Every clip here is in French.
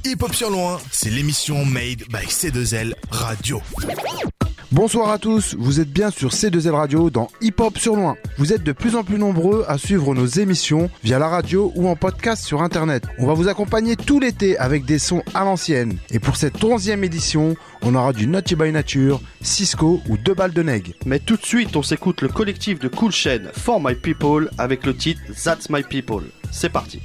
Hip Hop sur Loin, c'est l'émission made by C2L Radio. Bonsoir à tous, vous êtes bien sur C2L Radio dans Hip Hop sur Loin. Vous êtes de plus en plus nombreux à suivre nos émissions via la radio ou en podcast sur internet. On va vous accompagner tout l'été avec des sons à l'ancienne. Et pour cette 11e édition, on aura du Naughty by Nature, Cisco ou 2 balles de neg. Mais tout de suite, on s'écoute le collectif de Cool Chain, For My People, avec le titre That's My People. C'est parti.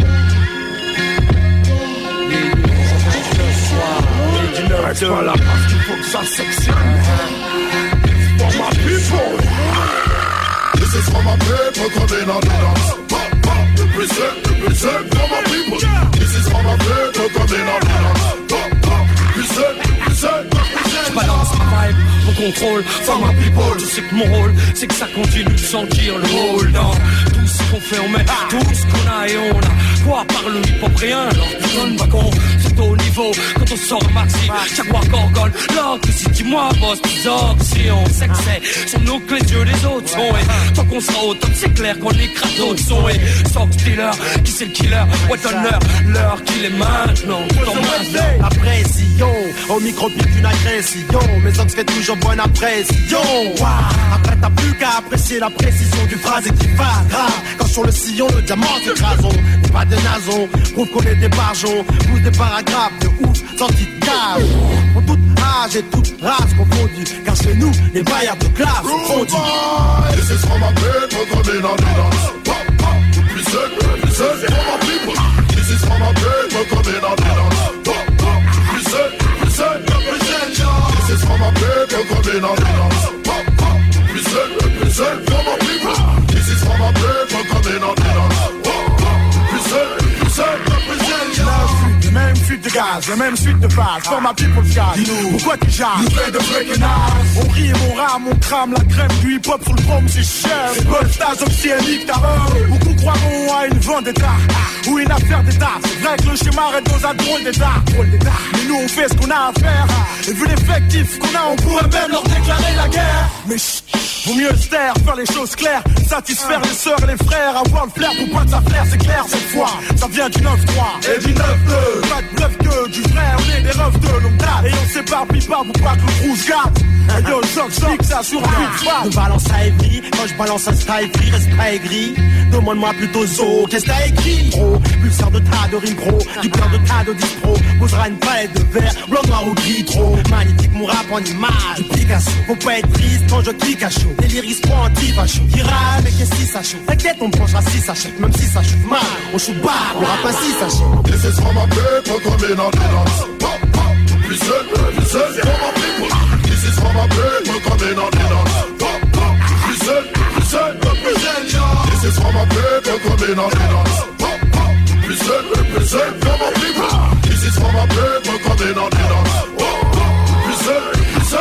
Reste pas là parce qu'il faut que ça sectionne. For my people. This is for my people coming on the dance. Pop, pop, represent for my people. This is for my people coming on the dance. Pop, pop, represent. J'balance ma vibe, mon contrôle, for my people. Je sais que mon rôle, c'est que ça continue de sentir le rôle dans tout ce qu'on fait, on met tout ce qu'on a et on a. Quoi par le hip-hop rien, alors tu donnes pas con. C'est au niveau, quand on sort un maxi, Jaguar Gorgon, l'autre, si dis-moi, boss, si on sait que c'est sur nous que les yeux des autres sont. Et tant qu'on sera au top, c'est clair qu'on écrase d'autres sons. Et Sox Dealer, qui c'est le killer, ouais donne l'heure qu'il est maintenant. La pression, au micro-pique d'une agression. Mes Sox fait toujours bonne impression. Après t'as plus qu'à apprécier la précision du phrasé qui va grave. Quand sur le sillon, le diamant s'écrasons. Pas de nason, prouve qu'on est des barjons. Pousse des paragraphes de ouf, sortis de cave. Pour toute âge et toute race confondue. Car chez nous, les baillards de classe sont fondus. This is for my people coming on the dance. Pop, pop, represent for my people. This is for my people coming on the dance. Pop, pop, represent. This is for my people coming on the dance. Pop, pop, represent for my people. This is for my people coming on the dance. Même fuite de gaz, la même suite de phase. For my people gaz. Pourquoi tu jases? You play the breaking eyes. On rit et mon rame, on crame la crème du hip-hop sur le chrome, c'est cher. Bon stage océanique, t'as beaucoup croiront à une vendetta ou une affaire d'état. C'est vrai que le schéma est dans un drôle d'état. Mais nous on fait ce qu'on a à faire. Et vu l'effectif qu'on a, on pourrait même leur déclarer la guerre. Mais chut, vaut mieux se taire, faire les choses claires. Satisfaire les sœurs et les frères. Avoir le flair pour pas de sa flair, c'est clair cette fois. Ça vient du 9-3 et du 9-2. Pas de bluff que du vrai, on est des refs de longue date. Et on s'éparpille pas pour pas que le trou se gâte. Et yo, fixe ça sur un beat fat. Je balance à aigri, quand je balance un style free, reste pas aigri. Demande-moi plutôt zo, qu'est-ce que t'as écrit, bro? Pulseur de tas de rimes pro, du plein de tas de dispro. Posera une palette de verre, blanc, noir ou gris trop. Magnifique mon rap en image, du Picasso. Faut pas être triste quand je clique à chaud. Déliris trop anti-facho. Ira, mais qu'est-ce que ça chaud? T'inquiète, on branchera si ça chèque, même si ça chute mal. On shoot bas, on rappe ainsi, ça chèque. This is for my people coming on the dance. Pop, pop, represent for my people. This is for my people coming on the dance. Pop, pop, represent. This is for my people coming on the dance. Pop, pop, represent for my people. This is for my people coming on the dance. Pop, pop,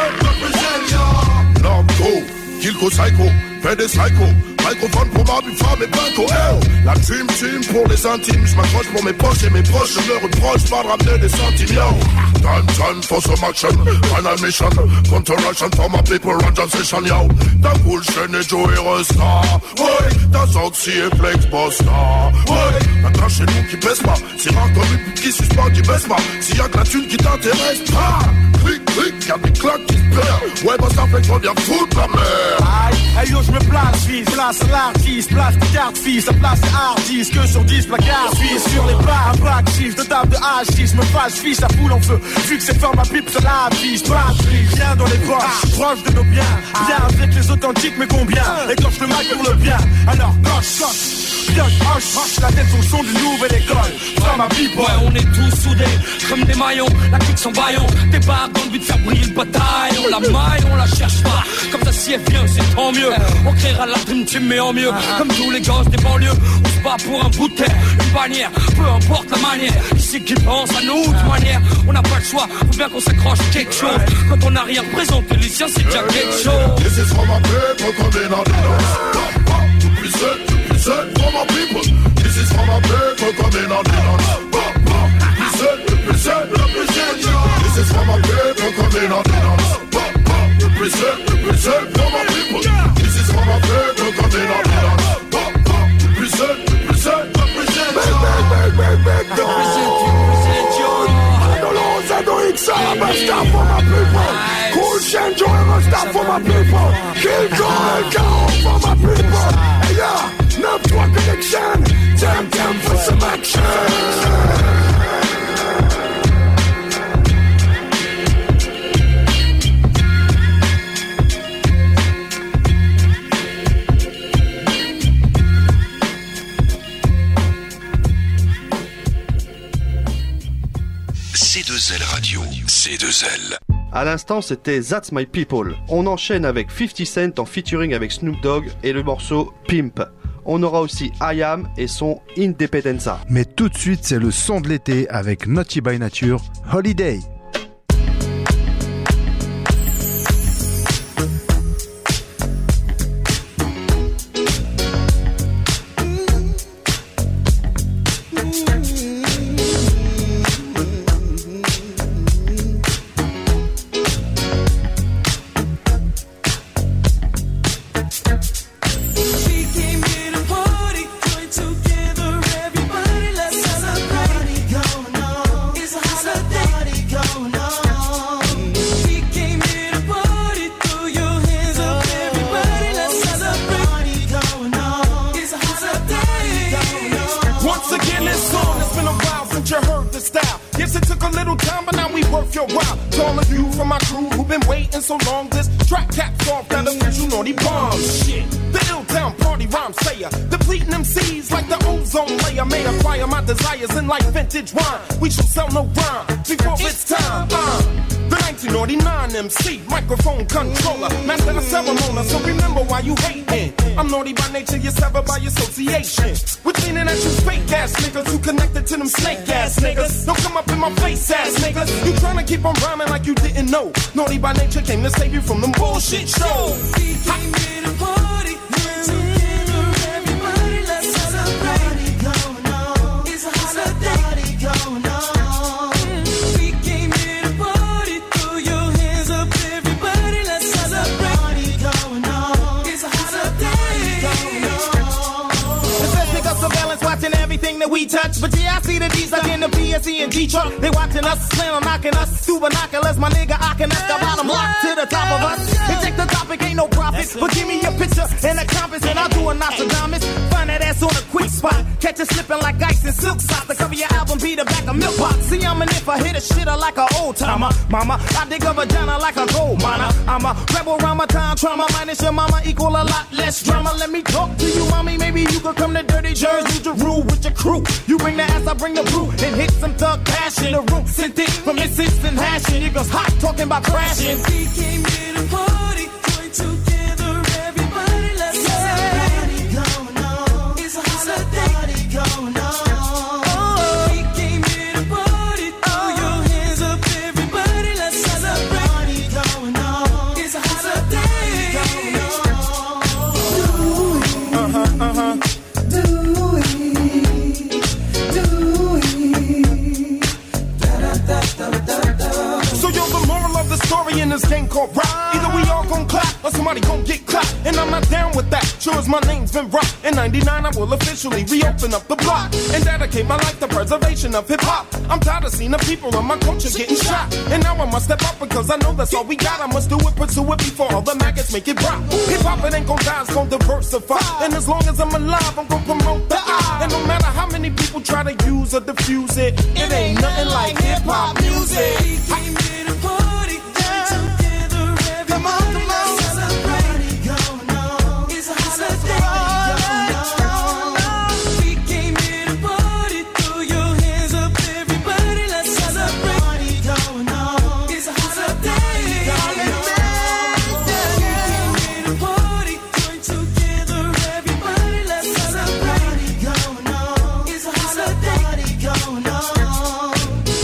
represent. L'homme trop, Kilko Psycho, fait des psycho. Microphone pour ma femme et Blanco, la dream team pour les intimes. Je m'accroche pour mes poches et mes proches. Je me reproche pas de ramener des centimes, yo. Time for some action. Final mission. Counter-action for my people. Run session, yo. T'as Cool Chain et Joey Resta. Ouais. T'as Soxy et Flex Bosta. Ouais. T'as chez nous qui baisse pas. C'est rare comme une pute qui suspend, qui baisse pas. S'il y a que la thune qui t'intéresse, clic, clic, y'a des claques qui se perdent. Ouais, bah ça fait qu'on vient foutre la merde. Aïe, yo, je me place, fils, place l'artiste, place de carte, fils, la place des artistes, que sur 10 placards, fils, sur les bas, un bac, chiffre de table de H6, me fâche, fiche, la foule en feu, vu que c'est fort, ma pipe, ça la affiche, pas rien dans les poches, proche de nos biens, bien avec les authentiques, mais combien, écorche le Mac pour le bien, alors, coche, pioche, hoche, la tête au son d'une nouvelle école, fort ma pipe, ouais, on est tous soudés, comme des maillons, la clique sans baillon, débarque dans le but de faire briller le bataillon, la maille, on la cherche pas, comme ça si elle vient, c'est tant mieux, on créera la dream team mais en mieux, comme tous les gosses des banlieues, on se bat pour un bout de terre, une bannière, peu importe la manière, qui c'est qui pense à nous de manière, on n'a pas le choix, faut bien qu'on s'accroche quelque chose, quand on n'a rien représenté, les siens c'est déjà quelque chose. This is for my people coming on the dance. Pop, pop, represent for my people. This is for my people coming on the dance. Pop, pop, represent. This is for my people coming on the dance. Pop, pop, represent for my people. This is for my people coming on the dance. Pop, pop, represent. Represent you. Rubber stop for my people. Cool Shen Joel stop for my people. Kill Joel down for my people. Hey yeah, 9-3 connection. Time for some action. C2L Radio, C2L. À l'instant, c'était That's My People. On enchaîne avec 50 Cent en featuring avec Snoop Dogg et le morceau Pimp. On aura aussi I Am et son Independenza. Mais tout de suite, c'est le son de l'été avec Naughty by Nature, Holiday. We shall sell no rhyme before it's time. The 1999 MC, microphone controller, master the ceremony, so remember why you hating. I'm naughty by nature, you're severed by association. We're cleaning at you fake ass niggas who connected to them snake ass niggas. Don't come up in my face ass niggas. You tryna keep on rhyming like you didn't know. Naughty by nature came to save you from them bullshit shows. We came here to party. That we touch, but yeah, I see the D's like in the PSE and G-Truck. They watching us, slam on knocking us, through binoculars, my nigga, I can ask the bottom lock to the top of us. They take the topic, ain't no profit, but give me a picture and a compass, and I'll do a Nostradamus. Find that ass on a quick spot, catch it slipping like ice and silk socks. The cover your album be the back of milk box. See, I'm an if I hit a shitter like an old timer. Mama, I dig a vagina like a gold miner. I'm a rebel around my time, trauma minus your mama equal a lot less drama. Let me talk to you, mommy, maybe you could come to Dirty Jersey to rule with your crew. You bring the ass, I bring the brew, and hit some thug passion. The room sent it from instant hashing. It goes hot, talking about crashing. We came here to party, join together, everybody, let's celebrate. Going on, it's a holiday going on. We came here to party, throw your hands up, everybody, let's celebrate. Going on, it's a holiday going on. Story in this game called rap. Either we all gon' clap or somebody gon' get clapped. And I'm not down with that. Sure as my name's been rocked. In 99 I will officially reopen up the block and dedicate my life to preservation of hip hop. I'm tired of seeing the people of my culture getting shot. And now I must step up because I know that's all we got. I must do it, pursue it before all the maggots make it rock. Hip hop it ain't gon' die, it's gon' diversify. And as long as I'm alive, I'm gon' promote the I. And no matter how many people try to use or diffuse it, it ain't nothing like hip hop music. Come on, come on. Celebrate. Going on. It's a holiday. Going on. We came here to party. Throw your hands up, everybody. Let's celebrate. Going on. It's a holiday. Going on. We came here to party. Join together, everybody. Let's celebrate. Going on. It's a holiday. Going on.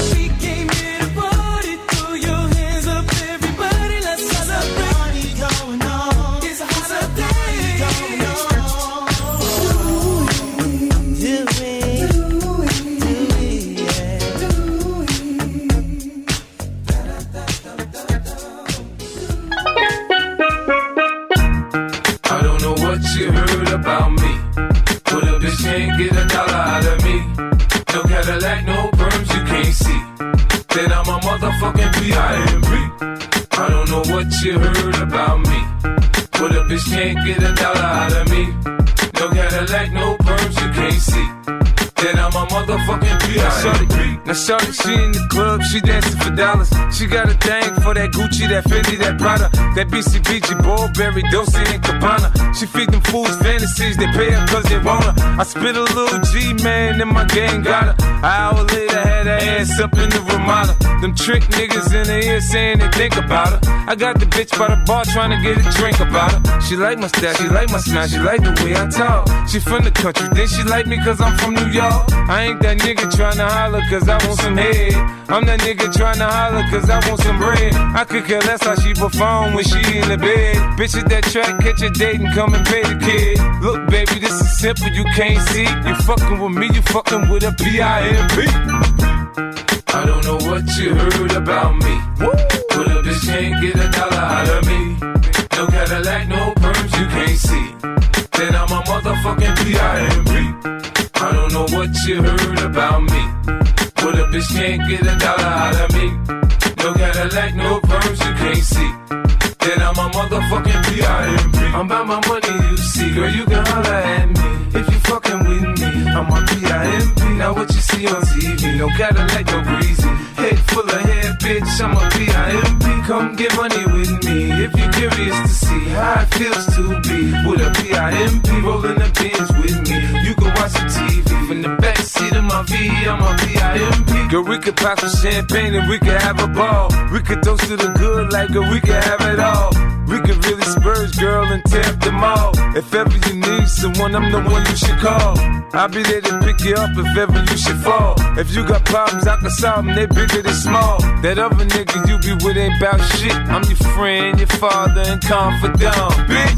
motherfucking P.I.M.P. I don't know what you heard about me, but a bitch can't get a dollar out of me. No Cadillac, no perms, you can't see. Then I'm a motherfucking P.I.M.P. Now shorty, she in the club, she dancing for dollars. She got a thing for that Gucci, that Fendi, that Prada, that BCBG, Burberry, Dolce and Gabbana. She feed them fools fantasies, they pay her cause they want her. I spit a little G, man, and my gang got her. An hour later, had her ass up in the Ramada. Them trick niggas in the ear saying they think about her. I got the bitch by the bar trying to get a drink about her. She like my style, she like my smile, she like the way I talk. She from the country, then she like me cause I'm from New York. I ain't that nigga tryna holler cause I want some head. I'm that nigga tryna holler cause I want some bread. I could care less how she perform when she in the bed. Bitch at that track, catch a date and come and pay the kid. Look baby, this is simple, you can't see. You fucking with me, you fucking with a P.I.M.P. I don't know what you heard about me, but a bitch can't get a dollar out of me. No Cadillac, no perms, you can't see. Then I'm a motherfucking P.I.M.P. I don't know what you heard about me, but a bitch can't get a dollar out of me. No Cadillac, no perms, you can't see. Then I'm a motherfucking P.I.M.P. I'm about my money, you see. Girl, you can holler at me if you fucking with me. I'm a P.I.M.P. Now what you see on TV, no Cadillac, no greasy. Head full of hair, bitch, I'm a P.I.M.P. Come get money with me if you're curious to see how it feels to be with a P.I.M.P. Rolling the bins with me. You can watch some TV from the backseat of my V, I'm a P.I.M.P. Girl, we could pop some champagne and we could have a ball. We could toast to the good like girl, we could have it all. We could really spurge, girl, and tear up the mall. If ever you need someone, I'm the one you should call. I'll be there to pick you up if ever you should fall. If you got problems, I can solve them, they bigger than small. That other nigga you be with ain't bout shit. I'm your friend, your father, and confidant, bitch.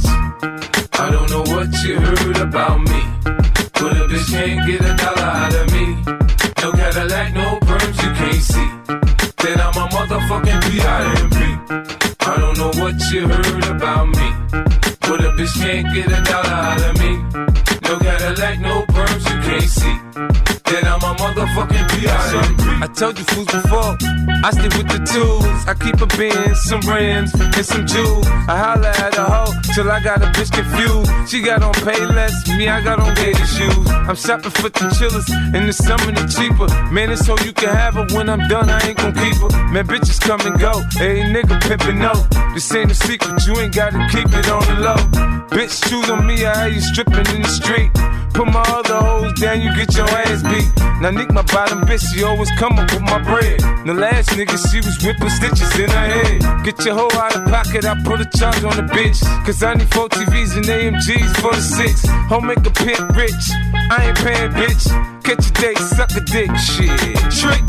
I don't know what you heard about me, but a bitch can't get a dollar out of me. No Cadillac, no perms, you can't see. Then I'm a motherfucking P.I.M.P. I don't know what you heard about me, but a bitch can't get a dollar out of me. No Cadillac, no perms, you can't see. Then I'm a motherfucking P.I.M.P. I told you fools before, I stick with the tools. I keep a Benz, some rims, and some jewels. I holler at a hoe till I got a bitch confused. She got on Payless, me I got on gator shoes. I'm shopping for the chillers, in the summer they cheaper. Man, it's so you can have her, when I'm done I ain't gon' keep her. Man, bitches come and go, hey nigga pimpin' no. This ain't a secret, you ain't gotta keep it on the low. Bitch, choose on me, I have you stripping in the street. Put my other hoes down, you get your ass beat. Now Nick, my bottom bitch, she always come up with my bread. The last nigga, she was whipping stitches in her head. Get your hoe out of pocket, I put a charge on the bitch. Cause I need 4 TVs and AMGs for the 6. Home make a pimp rich, I ain't paying bitch. Catch a date, suck a dick, shit. Trick.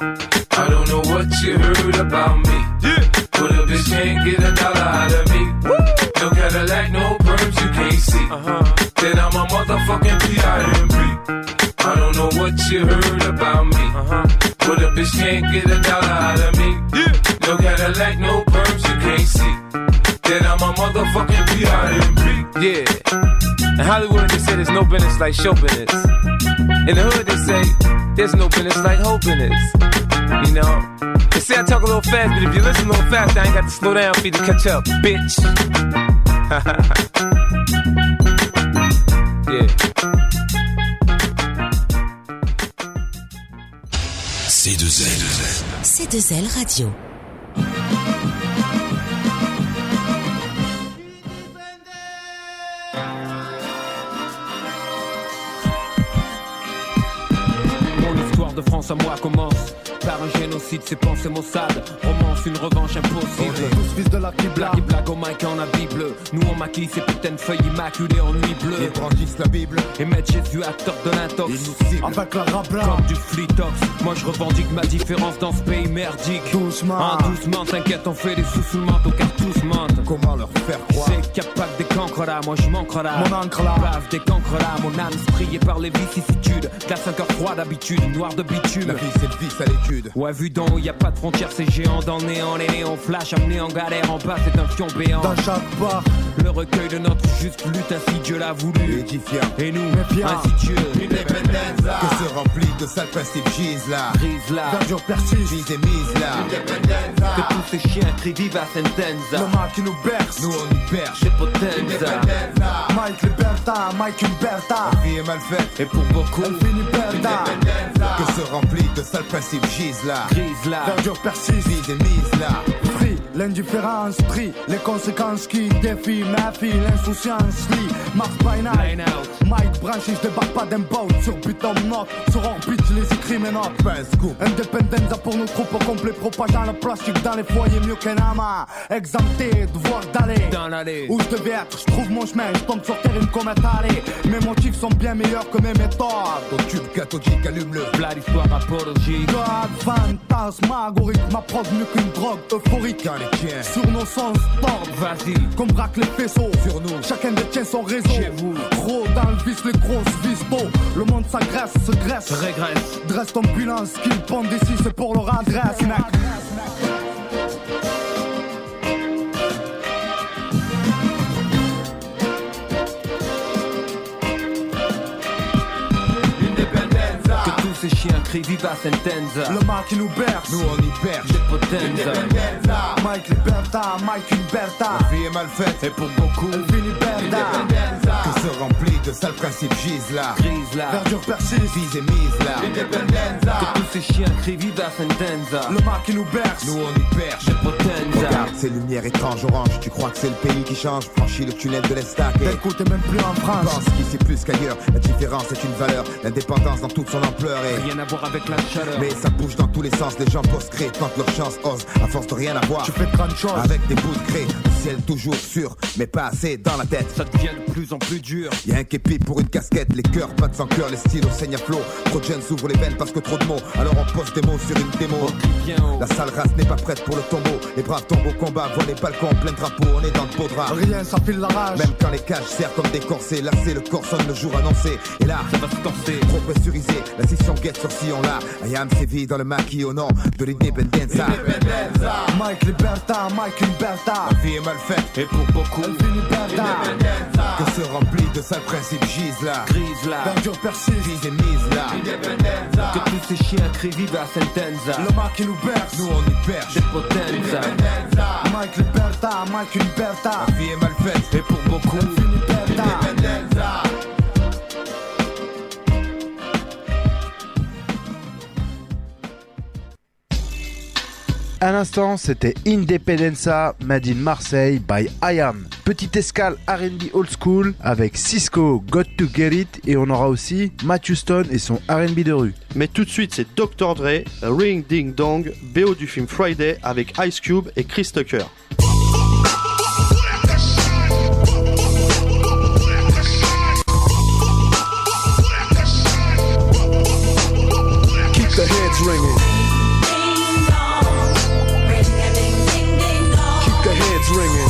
I don't know what you heard about me, but a bitch can't get a dollar out of me. No Cadillac, no perms, you can't see. Then I'm a motherfucking P.I.M.P. I don't know what you heard about me, but a bitch can't get a dollar out of me. No Cadillac, no perms, you can't see. Then I'm a motherfucking P.I.M.P. Yeah. In Hollywood they say there's no business like show business. In the hood they say there's no business like hoe business. You know, they say I talk a little fast, but if you listen a little fast, I ain't got to slow down for you to catch up, bitch. Yeah. C2L. C2L Radio. Mon histoire de France à moi commence par un génocide, c'est pensées Mossad. Romance, une revanche impossible. Tous fils de la Qibla. Qui blague au mic en la Bible. Nous on maquille ces putains de feuilles immaculées en nuit bleue. Ils brandissent la Bible et mettent Jésus à tort de l'intox. Ils nous ciblent avec la rabla comme du flitox. Moi je revendique ma différence dans ce pays merdique. Doucement, doucement, t'inquiète, on fait des sous sous le manteau car tous mentent. Comment leur faire croire? C'est capable des cancres là, moi je manquerai là. Mon encre là, bave des cancres là. Mon âme striée par les vicissitudes. Glace un cœur froid d'habitude, noir de bitume. La vie c'est le vice à l'étude. sud. Ouais, vu d'en haut, y a pas de frontières, c'est géant dans le néant. Les néons flash, amenés en galère, en bas, c'est un fion béant. Dans chaque bar, le recueil de notre juste lutte, ainsi Dieu l'a voulu. Édifiant. Et nous, bien. ainsi Dieu. Independenza. Que se remplit de sales principes, gise là. Brise là, verdure persiste. Mise et mise là. que tous ces chiens crient viva sentenza. Le mal qui nous berce. Nous on y perche. Chez Potenza. Mike Liberta, Mike Umberta. La vie est mal faite. Et pour beaucoup, Elle finit Berta. Que se remplit de sales principes, gise là. grise là, Verdure persiste. Mise et mise là. Free, l'indifférence prie. Les conséquences qui défient ma fille. L'insouciance lit. Mars by night. line out. Mike branché, je débarque pas d'un boat. Sur Python note. Sur orbite, les écrits mes notes. Pas un scoop. Independenza pour nos troupes au complet, propageant le plastique dans les foyers mieux qu'un amas. Exempté, devoir d'aller Dans l'allée, où je devais être, je trouve mon chemin, je tombe sur terre, une comète allée. Mes motifs sont bien meilleurs que mes méthodes. Ton tube cathodique allume-le. plat d'histoire apologique. God, fantasmagorique, ma prod mieux qu'une drogue euphorique. Quand les tiens. Sur nos sens tordent, Vas-y, comme braque les faisceaux. Sur nous. Chacun détient son réseau. Chez vous. Trop dans le vice, les grosses vistos. Le monde s'agresse, se graisse. régresse. Dresse ton bilan, ce qu'ils pondent ici, c'est pour leur adresse, mec. Que tous ces chiens crient viva sentenza. Le mal qui nous berce. Nous on y perche. Chez Potenza. Mike Liberta, Mike Umberta. La vie est mal faite. Et pour beaucoup, Elle finit Berta. Que se remplit de sales principes, gise là. grise là, Verdure persiste. Mise et mise là. que tous ces chiens crient viva sentenza. Le mal qui nous berce. Nous on y perche. Chez Potenza. Regarde ces lumières étranges oranges. Tu crois que c'est le pays qui change? Franchis le tunnel de l'Estaque et D'un coup t'es même plus en France. pense qu'ici plus qu'ailleurs. La différence est une valeur. L'indépendance dans toute son ampleur et Rien à voir avec la chaleur. mais ça bouge dans tous les sens, les gens post-créent, tentent leur chance, osent, à force de rien avoir. Tu fais 30 choses. Avec des bouts de gré, le ciel toujours sûr, mais pas assez dans la tête. Ça devient de plus en plus dur. Y'a un képi pour une casquette, les cœurs battent sans cœur, les stylos saignent à flot. Trop de jeunes s'ouvrent les veines parce que trop de mots, alors on poste des mots sur une démo. On crie bien haut. La sale race n'est pas prête pour le tombeau, les braves tombent au combat, voient les balcons, plein de drapeaux, on est dans le beau drap. Rien, ça file la rage. Même quand les cages servent comme des corsets, lassés, le corps sonne le jour annoncé. Et là, Ça va se corser. trop pressurisé, la scission guette sur sillon là. Ayam sévit dans le maquis au nom de l'independenza. Mike Liberta, Mike Umberta. La vie est mal faite, Et pour beaucoup, Elle finit Berta. que se remplit de sales principes, gise là. grise là, Verdure persiste. Mise et mise là. que tous ces chiens crient viva sentenza. Le mal qui nous berce. Nous on y perche. Chez Potenza. Mike Liberta, Mike Umberta. La vie est mal faite, Et pour beaucoup, Elle finit Berta. À l'instant, c'était Independenza Made in Marseille by IAM. Petite escale R&B old school avec Cisco Got to Get It et on aura aussi Matthew Stone et son R&B de rue. Mais tout de suite, c'est Dr. Dre, Ring Ding Dong, BO du film Friday avec Ice Cube et Chris Tucker. Keep the heads ringing. Keep the heads ringing.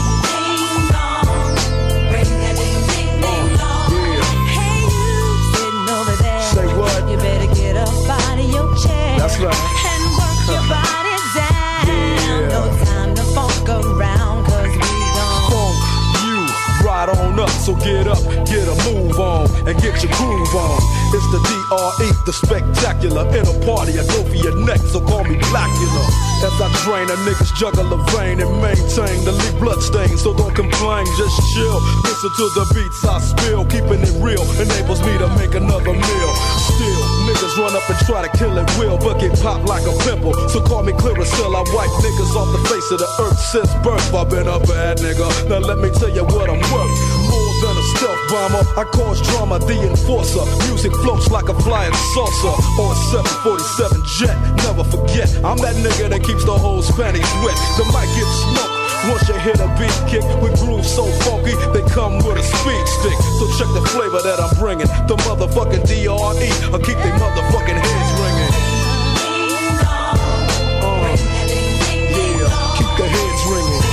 Say what? You better get up out of your chair. That's right. And work your body down. Yeah. No time to fuck around, cause we gon' Funk you right on up, so get up, get a move on, and get your groove on. It's the DRE, the spectacular. In a party, I go for your neck, so call me Blackula. As I drain a nigga's jugular vein and maintain the leak blood stain, so don't complain, just chill. Listen to the beats I spill, keeping it real enables me to make another meal. Still, niggas run up and try to kill it will, but get popped like a pimple. So call me Clearasil, I wipe niggas off the face of the earth since birth. I've been a bad nigga, now let me tell you what I'm worth. More than a stealth bomber, I cause drama, the enforcer. Music floats like a flying saucer on a 747 jet. Never forget, I'm that nigga that keeps the whole panties wet. The mic gets smoked once you hit a beat kick. We groove so funky, they come with a speed stick. So check the flavor that I'm bringing. The motherfucking DRE, I'll keep they motherfucking heads ringing. Yeah, keep the heads ringing.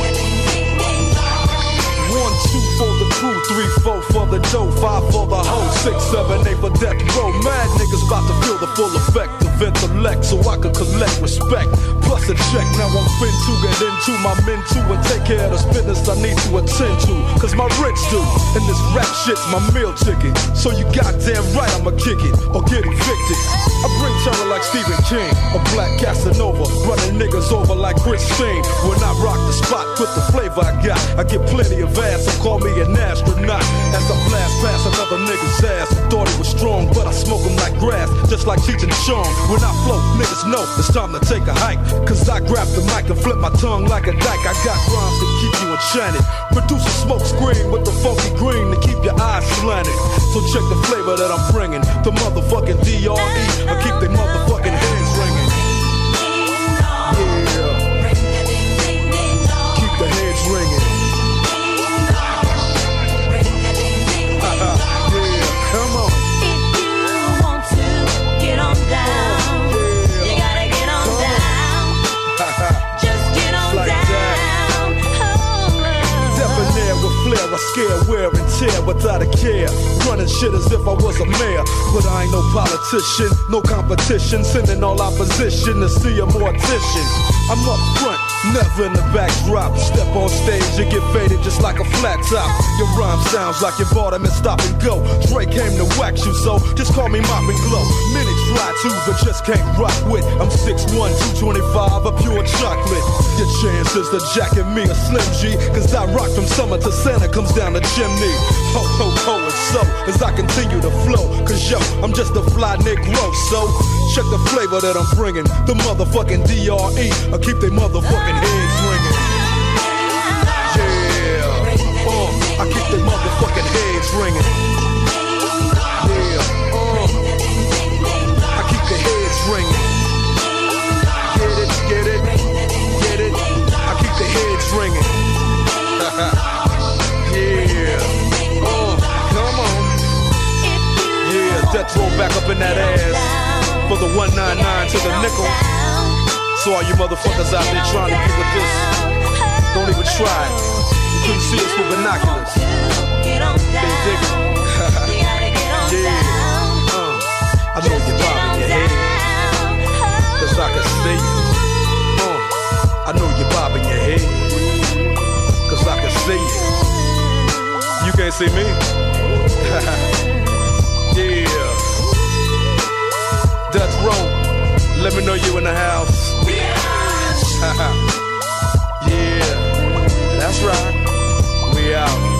1, 2 for the crew, 3, 4 for the dough, 5 for the host. 678 for death row. Mad niggas about to feel the full effect of intellect, so I could collect respect. Plus a check, now I'm fin to get into my men too and take care of this business I need to attend to. Cause my rich do, and this rap shit's my meal ticket. So you goddamn right I'ma kick it or get evicted. I bring terror like Stephen King, a black Casanova, running niggas over like Christine. When I rock the spot with the flavor I got, I get plenty of ass, so call me an astronaut. As I blast past another nigga's ass, I thought he was strong, but I smoke him like grass, just like Cheech and Chong. When I flow, niggas know it's time to take a hike, cause I grab the mic and flip my tongue like a dyke. I got rhymes to keep you enchanted, produce a smoke screen with the funky green to keep your eyes slanted. So check the flavor that I'm bringing, the motherfucking D.R.E. I keep they motherfucking heads ringing. Yeah, keep the heads ringing. Yeah, come on. If you want to get on down, you gotta get on down. Just get on Like down. Debonair with flair, I scare, wear and tear without a care. Running shit as if I was a mayor, but I ain't no politician, no competition. Sending all opposition to see a mortician. I'm up front, never in the backdrop. Step on stage, you get faded just like a flat top. Your rhyme sounds like you bought them and stop and go. Dre came to wax you, so just call me Mop and Glow. Many try to, but just can't rock with. I'm 6'1", 225, a pure chocolate. Your chances to jacket me a Slim G, cause I rock from summer to Santa comes down the chimney. Ho, ho, ho, and so, as I continue to flow, cause yo, I'm just a fly Negro, so check the flavor that I'm bringing, the motherfucking D.R.E. I keep they motherfucking heads ringing. Yeah, I keep they motherfucking heads ringing. Yeah, I keep the heads ringing. Get it, get it, get it. I keep the heads ringing. Yeah, come on. Yeah, death roll back up in that ass for the 199 to the nickel. So all you motherfuckers out there trying to get with this, don't even try it. You couldn't see us with binoculars. They dig it. Yeah. I know you're bobbing your head, cause I can see you. I know you're bobbing your head, cause I can see you. You can't see me? Yeah. Death row, let me know you in the house. Yeah, that's right. We out.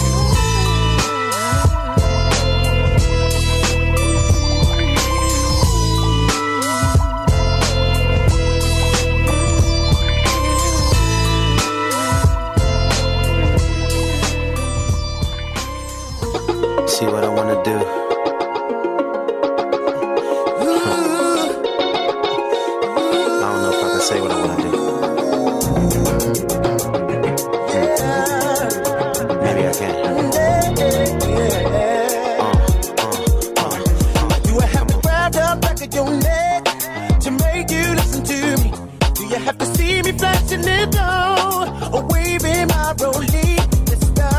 See what I wanna do. I don't know if I can say what I wanna do. Maybe I can. Do I have to grab the back of your neck to make you listen to me? Do you have to see me flashing it down or waving my rolling mister?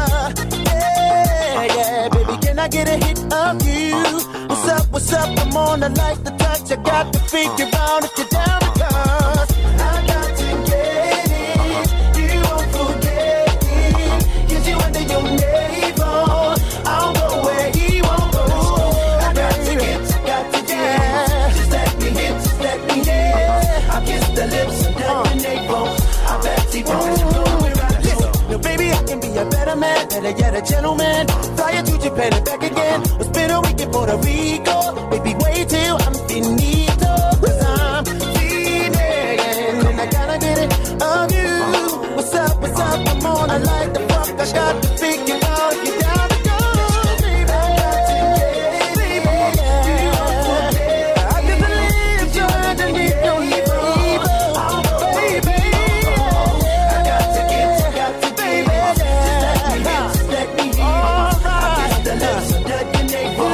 Yeah, baby, can I get a hit of you? What's up, I'm on, I like the touch, I got to figure out if you're down because I got to get it, you won't forget it, get you under your navel, I'll go where he won't go, I got to get, just let me hit, just let me hit, I kiss the lips and down the navel, I bet he won't go where I go. No, baby, I can be a better man, better yet a gentleman, fly you to Japan and back again, we'll spend a week in Puerto Rico, baby, wait till I'm finito, cause I'm feeling, and I gotta get it of you. What's up, I'm on, I like the fuck, I got to figure out, you down to go, baby, I got to get it, baby, you don't forget, I can believe you're underneath your evil, baby, I got to get, baby, just let me hit, I kiss the lips under your navel,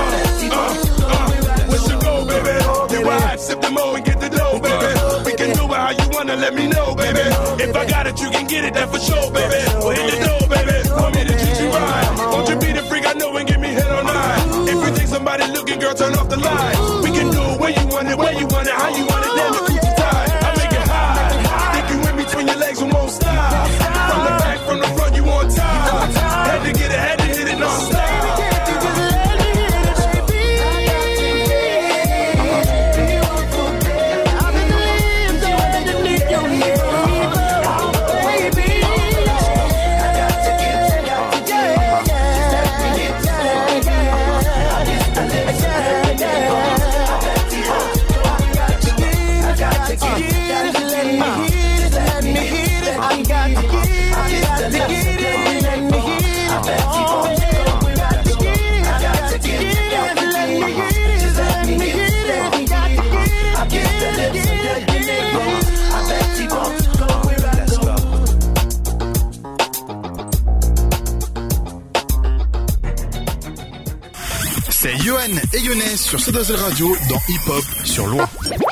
sip the mo and get the dough, baby. We can do it how you wanna, let me know, baby. If I got it, you can get it, that for sure, baby. Well, hit the door, baby. Want me to treat you right. Won't you be the freak I know and give me head on nine? If you sur C2L Radio dans Hip Hop sur Loin.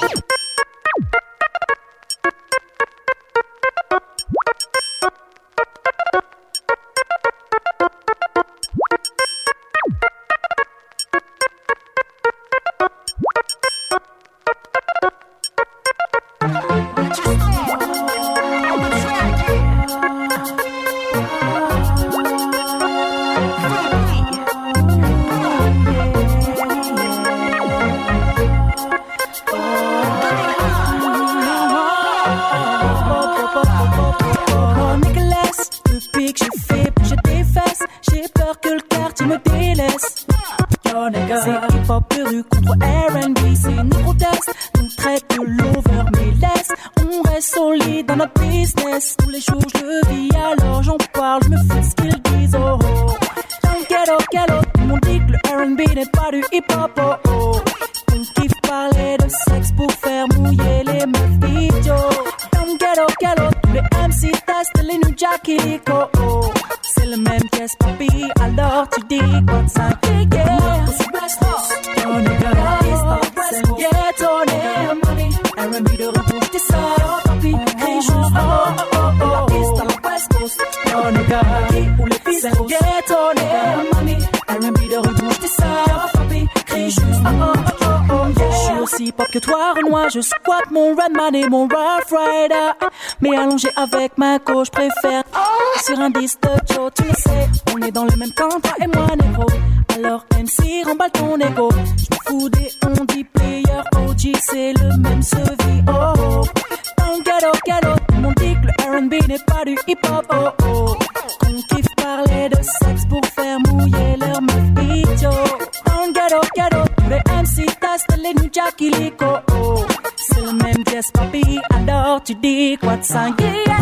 Je squatte mon Redman et mon Rough Rider, mais allongé avec ma gauche, préfère sur un disque de Joe. Tu le sais, on est dans le même camp, toi et moi, négro. Alors MC, remballe ton ego. J'me fous des on dit player OG, c'est le même sevi. Oh oh, dans le ghetto, tout le monde dit que le R&B n'est pas du hip-hop. Oh oh, qu'on kiffe parler de sexe pour faire mouiller leur meuf idiot. Dans le ghetto, tous les MC testent les New Jackie Lico. Oh, c'est le même jazz papi, alors tu dis quoi de ça? Yeah,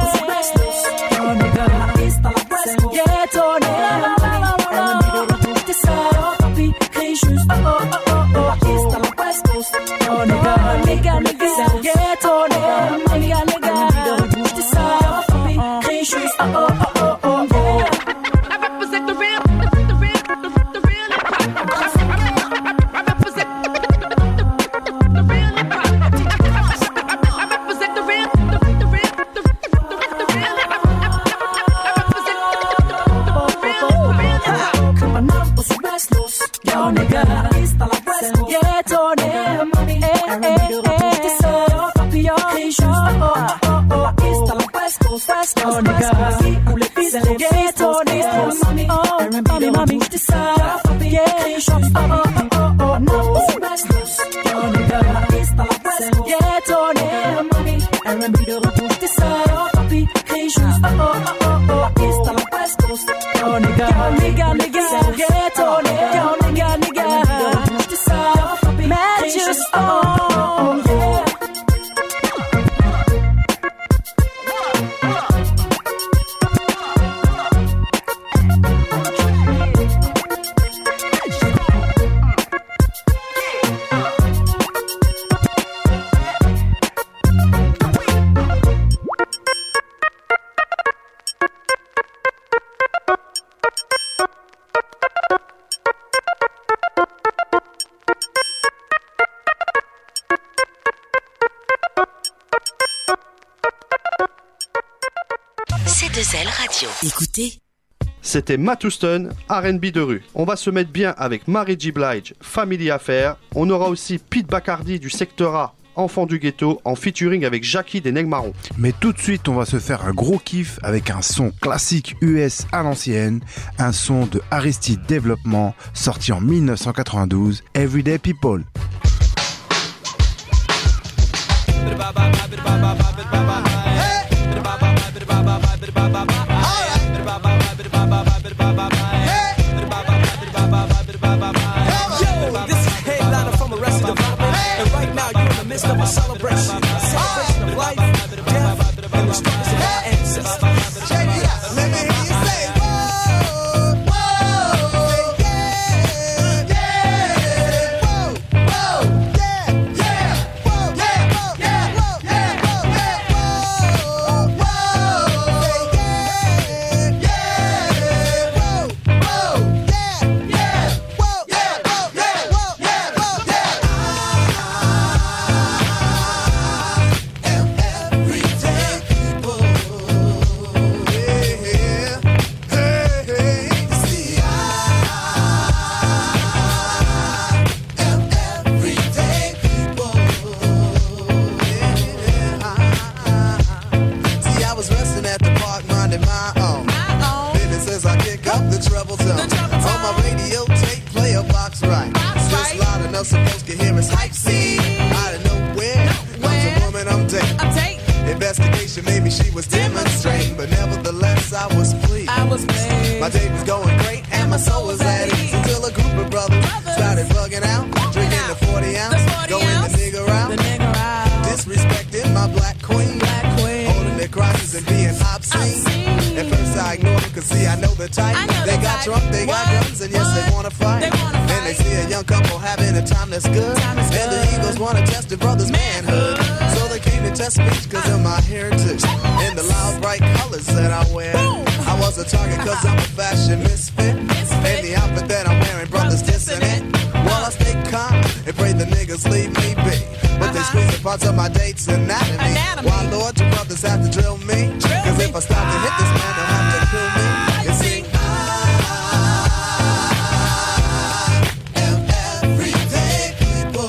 oh nigga, c'est le ghetto, R&B de ça, papi, crie juste oh oh oh oh oh, East à la West Coast. Oh nigga, c'est le ghetto, R&B de ça, papi, crie juste oh oh oh oh oh oh. I represent the real, the real C2L Radio. Écoutez. C'était Matt Houston, R&B de rue. On va se mettre bien avec Mary J. Blige, Family Affair. On aura aussi Pete Bacardi du secteur A, Enfant du ghetto, en featuring avec Jackie des Nègres Marrons. Mais tout de suite, on va se faire un gros kiff avec un son classique US à l'ancienne, un son de Aristide Développement, sorti en 1992, Everyday People. Of a celebration of life, death, and the stories of our ancestors. Let me hear you say, whoa, whoa, yeah, yeah, whoa, whoa, yeah, yeah, whoa, yeah, whoa, yeah, whoa, yeah, whoa, yeah, whoa, whoa, yeah, yeah, whoa, whoa, yeah, yeah, whoa, yeah, whoa, yeah, whoa, yeah, this hype scene. Out of nowhere, comes a woman I'm dating. Investigation, maybe she was demonstrating, but nevertheless I was pleased. My day was going great and my soul was at ease until a group of brothers started bugging out, drinking the 40 ounce, going the nigga out, disrespecting my black queen, holding their crosses and being obscene. At first I ignored them, cause see I know the type. They got drunk, they got guns, and yes they wanna fight. And they see a young couple having a time that's good, and the egos wanna test the brother's manhood. So they came to test me cause of my heritage and the loud bright colors that I wear. I was a target cause I'm a fashion misfit, and the outfit that I'm wearing, brothers dissing it. Well, I stay calm and pray the niggas leave me be, but they squeeze the parts of my date's anatomy. Why, Lord, you brothers have to drill me? Cause if I stop to hit this man, they'll have to kill me. You see, I am everyday people.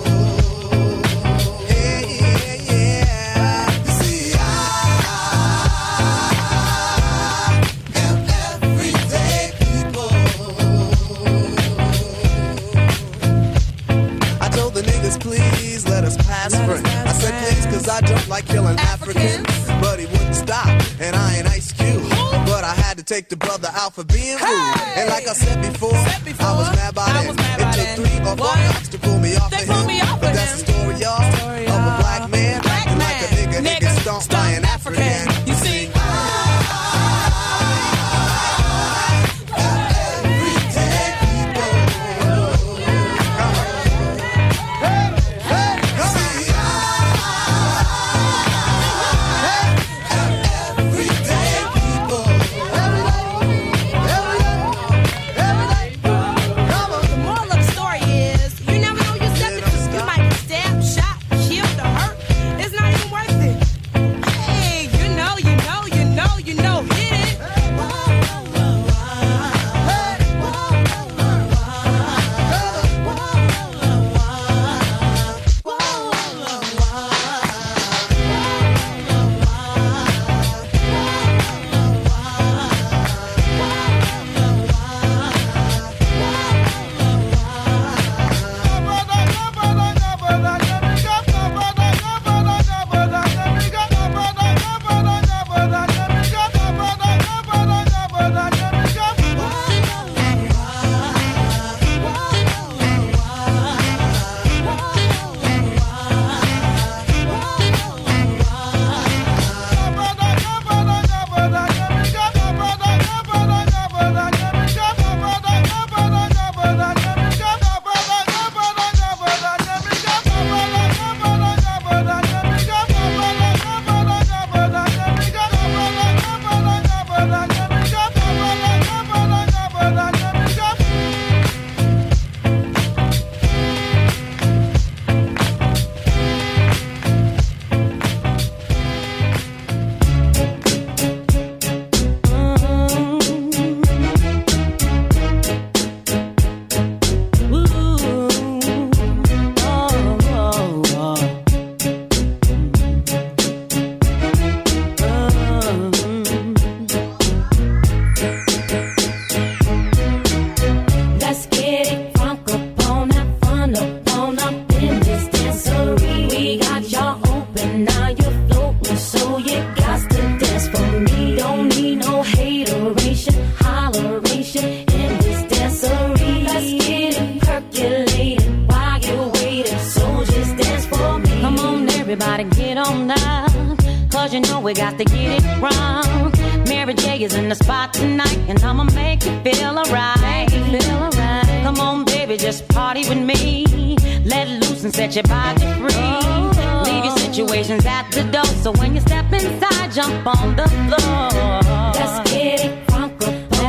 Yeah, yeah, yeah. You see, I am everyday people. I told the niggas, please let us pass friends. I said please cause I don't like killing Africans. But he wouldn't stop, and I ain't Ice Cube. But I had to take the brother out for being rude. And like I said before, I was mad by then. It took 3 or 4 cops to pull me off the hill. But that's the story, y'all, of a black man acting like a nigga gets stomped by an African. You see, Everybody get on up, cause you know we got to get it wrong. Mary J is in the spot tonight, and I'ma make you feel alright. Come on, baby, just party with me. Let loose and set your body free. Leave your situations at the door, so when you step inside, jump on the floor. Let's get it crunk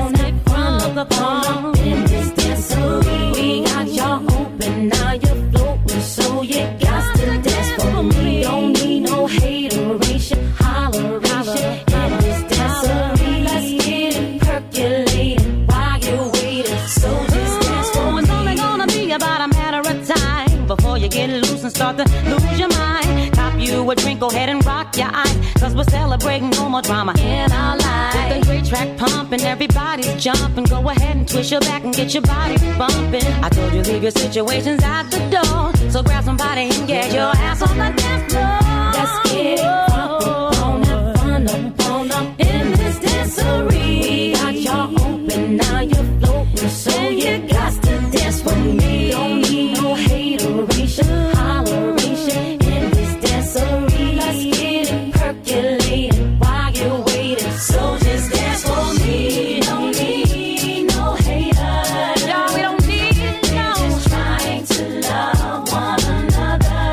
up on in this dancery. We got y'all open, now you're floating, so you got to dance for me. Don't need no hateration, holleration in this dancery. Let's get it percolating while you're waiting, so just dance for me. It's only gonna be about a matter of time before you get loose and start to lose your mind. Cop you you a drink, go ahead and rock your eyes. Cause we're celebrating no more drama in our lives. With a great track pumping, everybody's jumping. Go ahead and twist your back and get your body bumping. I told you leave your situations at the door. So grab somebody and get your ass on the dance floor. Let's get it crunk up on up, fun up in this dancery. Got y'all open, now you're floating, so you got to dance with me. Don't need no hateration, holleration in this dancery. Let's get it percolating while you're waiting, so just dance for me. Don't need no haters, no, we don't need it, no. We're just trying to love one another.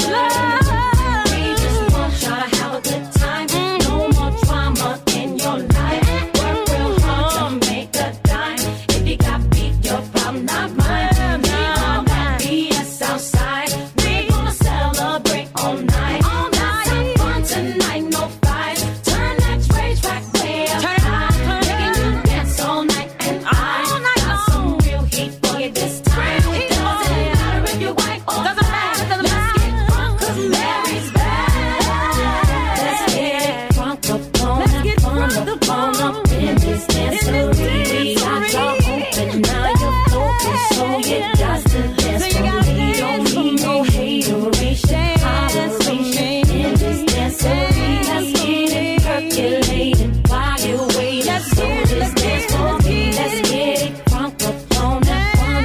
We just want y'all to have a good time. No more drama in your life. Work real hard to make a dime. If you got beef, your problem, not mine. We on that BS outside. We gonna celebrate all night. Let's have fun tonight, no fights. Turn that rage track way up high. Making you dance all night, and I got some real heat for you this time. Doesn't matter if you're white or black. Let's get drunk 'cause Mary's back. Let's get drunk up on up in this dancery. Got y'all open, now you're open, so you got to dance for me. Don't need no hateration, holleration in this dancery. Let's get it percolating while you're waiting, so just dance for me. Let's get it drunk up on up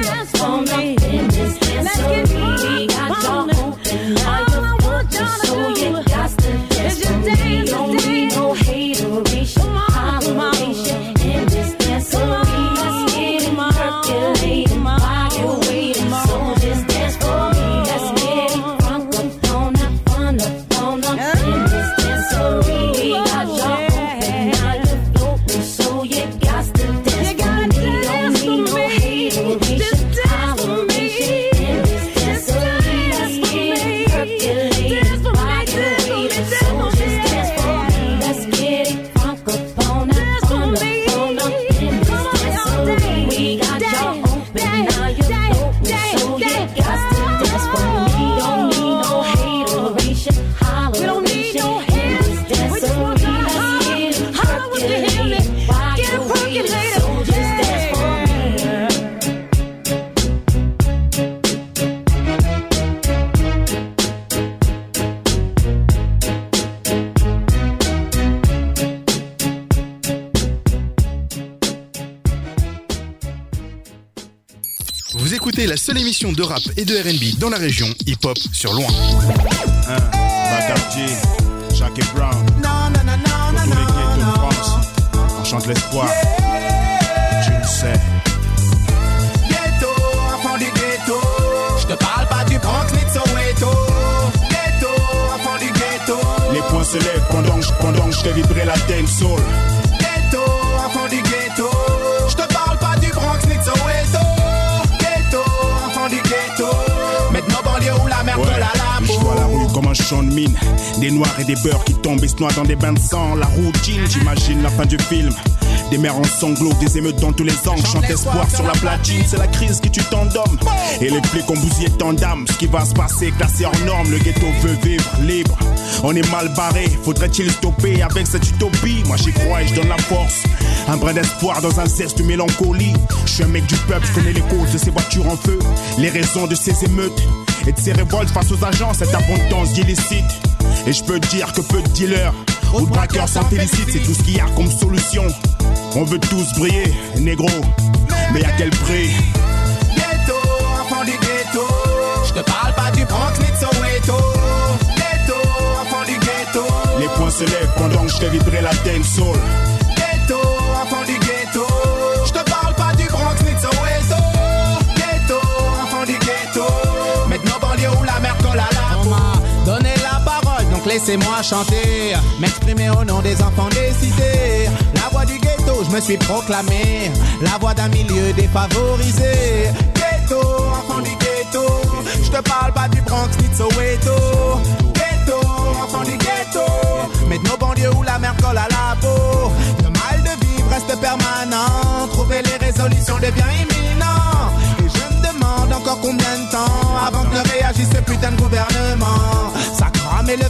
in this dancery. Got y'all open, now you're open, so you got to dance for me. Don't need no hateration, holleration in this dancery. Let's get it percolating while you're waiting, so just dance for me. Let's get it drunk up on up in this dancery. Got y'all open, now you're floating, so you got to dance for me. Don't need no hateration, holleration in this dancery. Let's get it percolating while you're waiting, so just dance for me. Let's get it drunk up on up in this dancery. We got y'all open, now you're floating, so you got to dance for me. Don't need no hateration, holleration in this dancery. Let's get it percolating while you're waiting, so just dance for me. Vous écoutez la seule émission de rap et de R&B dans la région, Hip Hop sur Loin. Bacardi, Jackie Brown. Pour tous les ghettos de France, on chante l'espoir. Tu le sais. Ghetto, enfant du ghetto. Je te parle pas du Bronx ni de Soweto. Ghetto, enfant du ghetto. Les poings se lèvent pendant que je fais vibrer la dancehall. Ghetto, enfant du ghetto. Je te parle pas du Bronx ni de Soweto. Ghetto, enfant du ghetto. Maintenant banlieue où la merde de la Je vois la rue comme un champ de mine. Des noirs et des beurs qui tombent et se noient dans des bains de sang. La routine, j'imagine la fin du film. Des mères en sanglots, des émeutes dans tous les angles. Chante espoir sur la platine, c'est la crise qui tue tant d'hommes. Et les flics ont bousillé tant d'âmes. Ce qui va se passer, classé hors norme. Le ghetto veut vivre libre. On est mal barré, faudrait-il stopper avec cette utopie? Moi j'y crois et je donne la force. Un brin d'espoir dans un zeste de mélancolie. Je suis un mec du peuple, je connais les causes de ces voitures en feu. Les raisons de ces émeutes et de ces révoltes face aux agents, cette abondance illicite. Et je peux dire que peu de dealers ou de braqueurs s'en félicitent. C'est tout ce qu'il y a comme solution. On veut tous briller, négro, mais à quel prix? Ghetto, enfant du ghetto. Je te parle pas du Bronx ni de Soweto. Ghetto, enfant du ghetto. Les poings se lèvent pendant que je fais vibrer la dancehall. Ghetto, enfant du ghetto. Je te parle pas du Bronx ni de Soweto. Ghetto, enfant du ghetto. Maintenant banlieue où la merde colle à la peau. Donnez la parole, donc laissez-moi chanter. M'exprimer au nom des enfants des cités. La voix du ghetto, je me suis proclamé. La voix d'un milieu défavorisé. Ghetto, enfant du ghetto. Je te parle pas du Bronx ni de Soweto. Ghetto, enfant du ghetto. Maintenant banlieue où la merde colle à la peau. Le mal de vivre reste permanent. Trouver les résolutions devient imminent. Et je me demande encore combien de temps avant que ne réagisse ce putain de gouvernement. Ça crame et le feu ne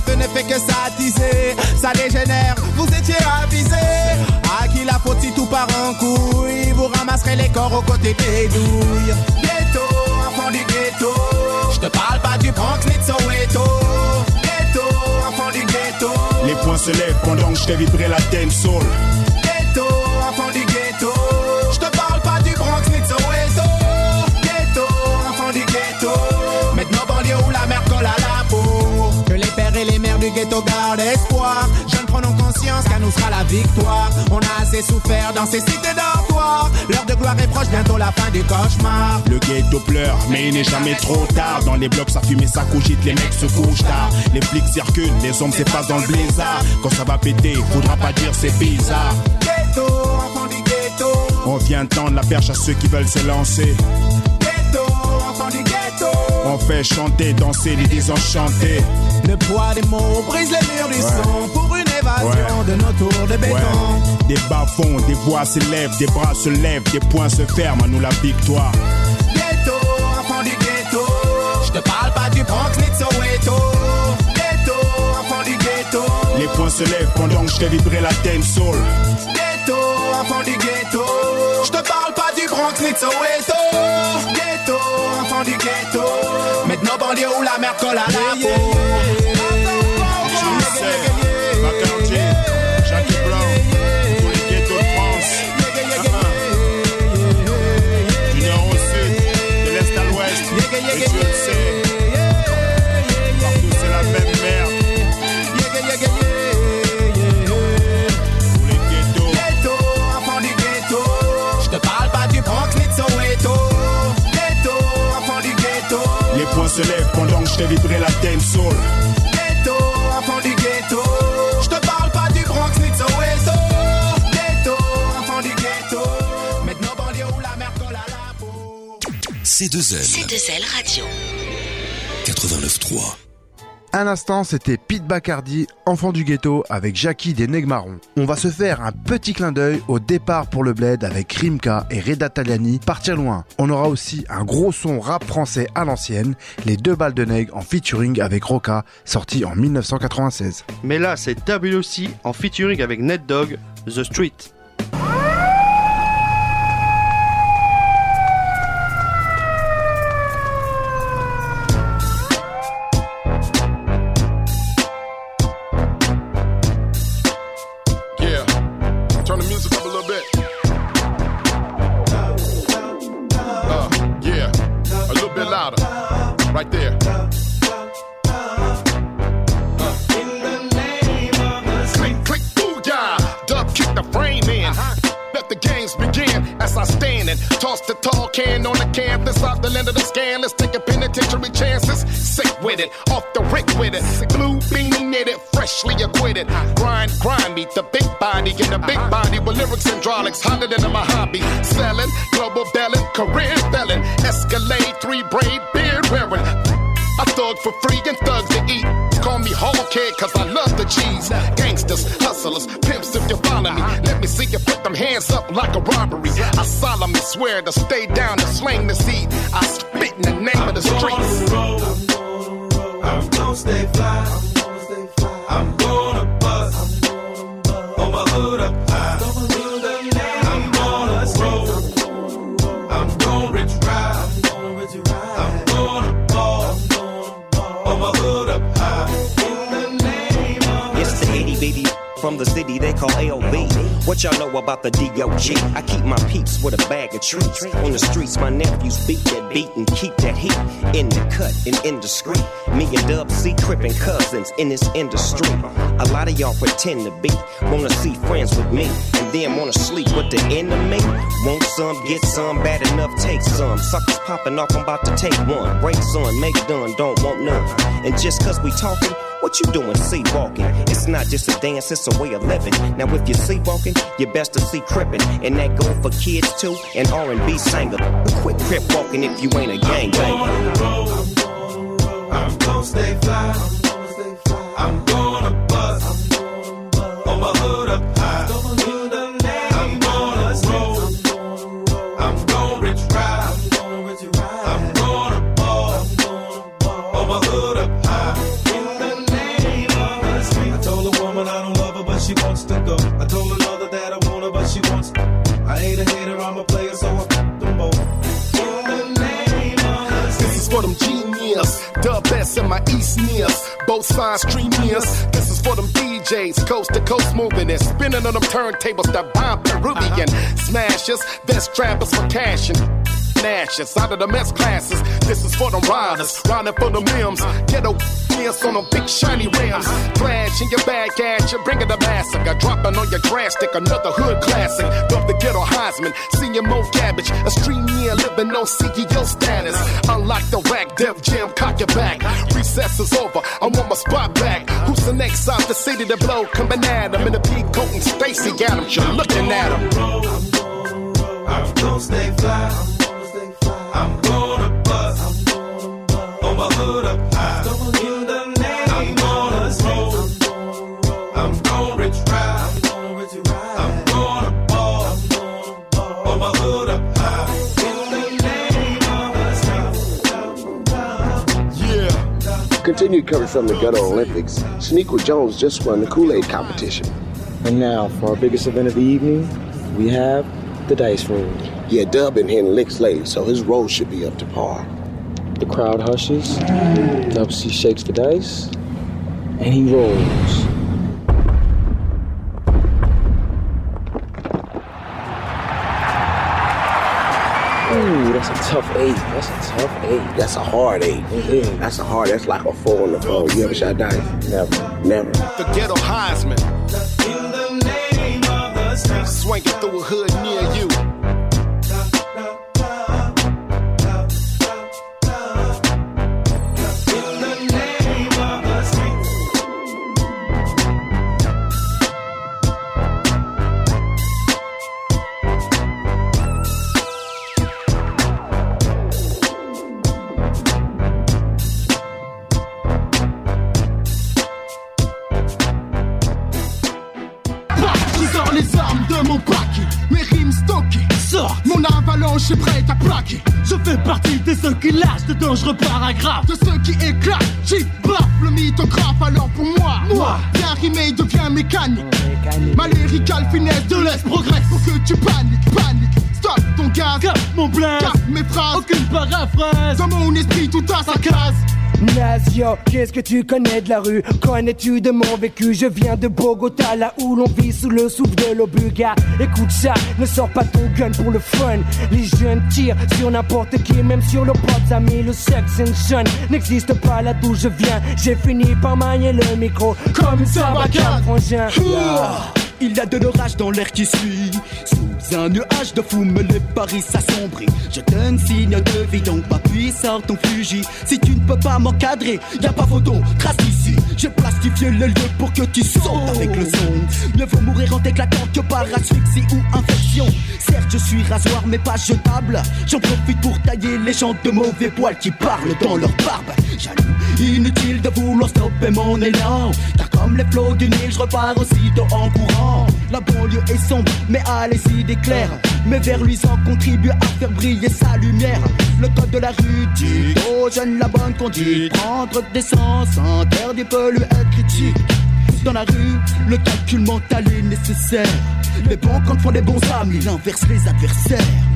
fait que ça a teasé, ça dégénère, vous étiez avisés. À qui la faute si tout part en couille, vous ramasserez les corps aux côtés des douilles. Ghetto, enfant du ghetto, je te parle pas du Bronx ni de Soweto. Ghetto, enfant du ghetto. Les poings se lèvent pendant que je fais vibrer la dancehall. Ghetto, enfant du ghetto, je te parle pas du Bronx ni de Soweto. Ghetto, enfant du ghetto, maintenant banlieue où la mer colle à la peau. Que les pères et les mères du ghetto gardent espoir. Jeunes prenons conscience qu'à nous sera la victoire. On a assez souffert dans ces cités dortoirs. L'heure de gloire est proche, bientôt la fin du cauchemar. Le ghetto pleure, mais il n'est jamais trop tard. Dans les blocs, ça fume et ça cogite, les mecs se couchent tard. Les flics circulent, les hommes s'effacent dans le blizzard. Quand ça va péter, faudra pas dire c'est bizarre. Ghetto, enfant du ghetto, on vient tendre la perche à ceux qui veulent s'élancer. Ghetto, enfant du ghetto, on fait chanter, danser les désenchantés. Le poids des mots brise les murs du son pour une évasion de nos tours de béton. Des bas-fonds, des voix s'élèvent, des bras se lèvent, des poings se ferment, à nous la victoire. Ghetto, enfant du ghetto, je te parle pas du Bronx ni de Soweto. Ghetto, enfant du ghetto, les poings se lèvent pendant que je fais vibrer la dancehall. Ghetto, enfant du ghetto, je te parle pas du Bronx ni de Soweto. Ghetto, enfant du ghetto, maintenant banlieue où la mer colle à la peau. Bacardi, Jackie Brown, tous les ghettos de France. Du nord au sud, de l'est à l'ouest, et tu le sais, partout c'est la même merde. Tous les ghettos. Ghetto, enfant du ghetto, je te parle pas du Bronx ni de Soweto. Ghetto, enfant du ghetto, les poings se lèvent pendant que je fais vibrer la dancehall. Ghetto, enfant du ghetto, je te parle pas du Bronx ni de Soweto. Ghetto, enfant du ghetto, maintenant banlieue où la mer colle à la peau. C2L Radio 89.3. Un instant, c'était Pete Bacardi, enfant du ghetto, avec Jackie des Nègres Marrons. On va se faire un petit clin d'œil au départ pour le bled avec Rimka et Reda Taliani, Partir loin. On aura aussi un gros son rap français à l'ancienne, Les 2 balles de nègre en featuring avec Roca, sorti en 1996. Mais là, c'est WC en featuring avec Ned Dogg, The Street. Right there. Click, click, booyah. Dub kick the frame in. Let the games begin as I stand and toss the tall can on the canvas off the land of the scan. Let's take a penitentiary chances. Sick with it, off the rick with it. Blue beanie knitted, freshly acquitted. Grind, meet the big body in the big body with lyrics and hydraulics hotter than my hobby. Selling, global belling, career felon. Escalade, 3 braid, beard wearing. I thug for free and thugs to eat. Call me hardhead cause I love the cheese. Gangsters, hustlers, pimps if you follow me. Let me see you put them hands up like a robbery. I solemnly swear to stay down and slang the seed. I spit in the name of the streets. I'm gonna stay fly. I'm gonna bust. On my hood up high. I'm gonna roll. I'm gonna rich ride. I'm gonna ball. On my hood up high. It's the 80 baby from the city they call AOB. What y'all know about the DOG? I keep my peeps with a bag of treats. On the streets, my nephews beat that beat and keep that heat in the cut and indiscreet. Me and Dub C crippin' cousins in this industry. A lot of y'all pretend to be, wanna see friends with me, and then wanna sleep with the enemy. Want some, get some, bad enough, take some. Suckers popping off, I'm about to take one. Break some, make done, don't want none. And just cause we talking, what you doing, sleepwalking? It's not just a dance, it's a way of living. Now if you're sleepwalking, you best to see crippin'. And that go for kids too, and R&B singer. Quit crip walking if you ain't a gangbanger. I'm gonna stay fly. I'm gonna bust. On my hood up high. I'm gonna roll. I'm gonna rich ride. I'm gonna ball. On my hood up high. she wants to go. I told her mother that I want her, but she wants to. I ain't a hater, I'm a player, so I f*** them both. This is for them genius, dub S and my East Nears, both sides stream nears. This is for them DJs, coast to coast moving and spinning on them turntables that bomb Peruvian smashers, best trappers for cash and ashes out of the mess classes. This is for them riders, riding for them limbs. Ghetto nears on them big shiny rims. Flash in your bag at you, bring it a massacre. Dropping on your grass stick, another hood classic. Dump the ghetto Heisman, senior Mo Cabbage. A stream near living on CEO status. Unlock the rack, Def Jam, cock your back. Recess is over, I want my spot back. Who's the next out the city to blow? Coming at him in the peak coat and Stacy got him. You're looking at him. I'm gonna stay fly. I'm gonna bust on my hood up high. In the name I'm gonna roll. I'm gonna rich ride. I'm gonna ball on my hood up high. In the name of the Continued coverage from the Ghetto Olympics. Shaniqua Jones just won the Kool-Aid competition. And now, for our biggest event of the evening, we have the dice roll. Yeah, Dub been hitting licks lately, so his roll should be up to par. The crowd hushes, Dub C shakes the dice, and he rolls. Ooh, that's a tough 8. That's a tough 8. That's a hard 8. Mm-hmm. That's like a 4 on the phone. You ever shot dice? Never. The ghetto Heisman. In the name of the state. Swinging through a hood near you. Mon avalanche est prête à plaquer. Je fais partie de ceux qui lâchent de dangereux paragraphes. De ceux qui éclatent, j'y baffe le mythographe. Alors pour moi, bien rimé devient mécanique. Ma lyricale finesse de l'Est progresse. Pour que tu paniques. Stop ton gaz, cap mon blaze, cap mes phrases, aucune paraphrase. Dans mon esprit tout à sa case. Nazio, qu'est-ce que tu connais de la rue? Connais-tu de mon vécu? Je viens de Bogota, là où l'on vit sous le souffle de l'Obuga. Écoute ça, ne sors pas ton gun pour le fun. Les jeunes tirent sur n'importe qui, même sur leurs propres amis. Le sex and shun n'existe pas là d'où je viens. J'ai fini par manier le micro comme ça va calme, frangin. Il y a de l'orage dans l'air qui suit. Sous un nuage de fumée, le Paris s'assombrit. Je donne signe de vie, donc papi, sors ton fusil. Si tu ne peux pas m'encadrer, y a pas photo, trace ici. J'ai plastifié le lieu pour que tu sautes avec le son. Mieux vaut mourir en t'éclatant que par asphyxie ou infection. Certes, je suis rasoir, mais pas jetable. J'en profite pour tailler les gens de mauvais poils qui parlent dans leur barbe. Jaloux, inutile de vouloir stopper mon élan. Car comme les flots du Nil, je repars aussitôt en courant. La banlieue est sombre, mais a les idées claires. Mes vers luisants contribuent à faire briller sa lumière. Le code de la rue dit aux jeunes la bonne conduite. Prendre des sens, interdit peut lui être critique. Dans la rue, le calcul mental est nécessaire. Les bons comptes font les bons amis, il inverse les adversaires.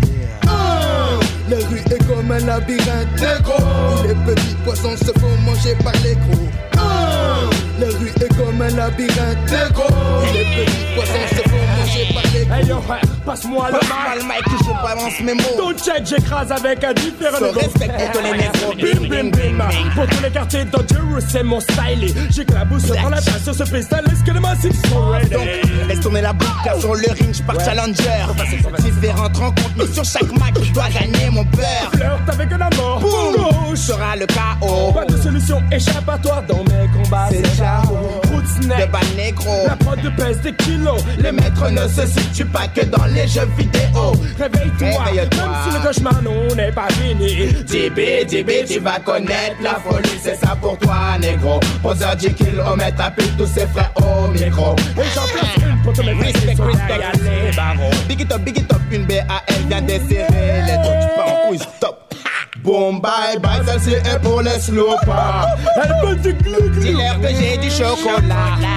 La rue est comme un labyrinthe négro où les petits poissons se font manger par les gros. La rue est comme un labyrinthe négro où les petits poissons se font manger par les gros. Hey yo, passe-moi le mic que je balance mes mots. Ton check, j'écrase avec un différent ego. Respecte tous les négros. Bim bim bim. Pour tous les quartiers dangereux, c'est mon style. J'éclabousse sur la place sur ce pistolet. Est-ce que le massif sont ready? Donc, laisse tourner la boucle car sur le ring, j'pars challenger. Différentes rencontres, mais sur chaque match, je dois gagner mon beurre. Flirte avec un amour. Boum, sera le chaos. Pas de solution échappatoire dans mes combats. C'est chaos. De bas négro. La prod de pèse des kilos. Le maître ne se situe pas que dans les jeux vidéo. Réveille-toi, même si le cauchemar non n'est pas fini. DB, tu vas connaître la folie, c'est ça pour toi, négro. Poseur 10 kilomètres à plus tous ses frères au micro. Et j'en place une pour te mettre respect, les barreaux. Big it up, une BAL vient desserrer les dos, tu pars en couille, stop. Boom, bye, celle-ci est pour les slopes. Elle veut du glou-glou. Dis-leur que j'ai du chocolat.